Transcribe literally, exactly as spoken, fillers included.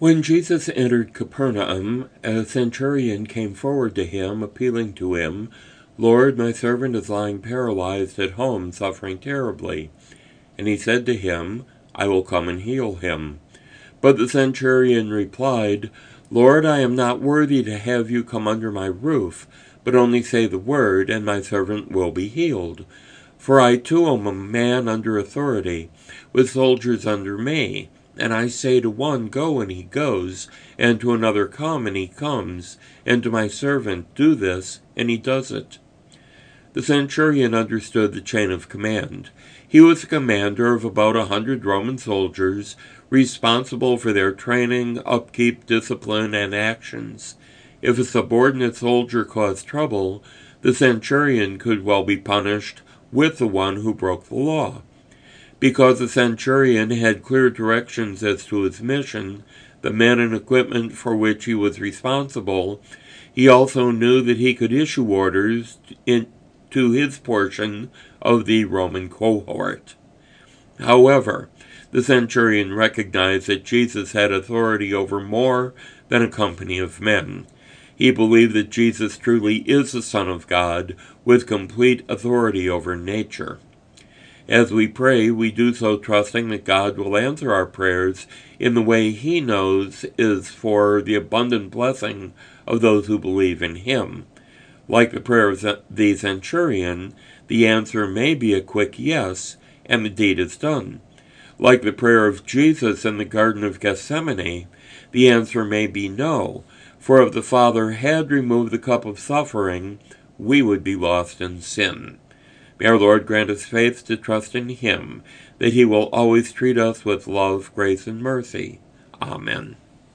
When Jesus entered Capernaum, a centurion came forward to him, appealing to him, "Lord, my servant is lying paralyzed at home, suffering terribly." And he said to him, "I will come and heal him." But the centurion replied, "Lord, I am not worthy to have you come under my roof, but only say the word, and my servant will be healed. For I too am a man under authority, with soldiers under me. And I say to one, 'Go,' and he goes, and to another, 'Come,' and he comes, and to my servant, 'Do this,' and he does it." The centurion understood the chain of command. He was the commander of about a hundred Roman soldiers, responsible for their training, upkeep, discipline, and actions. If a subordinate soldier caused trouble, the centurion could well be punished with the one who broke the law. Because the centurion had clear directions as to his mission, the men and equipment for which he was responsible, he also knew that he could issue orders in, to his portion of the Roman cohort. However, the centurion recognized that Jesus had authority over more than a company of men. He believed that Jesus truly is the Son of God, with complete authority over nature. As we pray, we do so trusting that God will answer our prayers in the way He knows is for the abundant blessing of those who believe in Him. Like the prayer of the centurion, the answer may be a quick yes, and the deed is done. Like the prayer of Jesus in the Garden of Gethsemane, the answer may be no, for if the Father had removed the cup of suffering, we would be lost in sin. May our Lord grant us faith to trust in Him, that He will always treat us with love, grace, and mercy. Amen.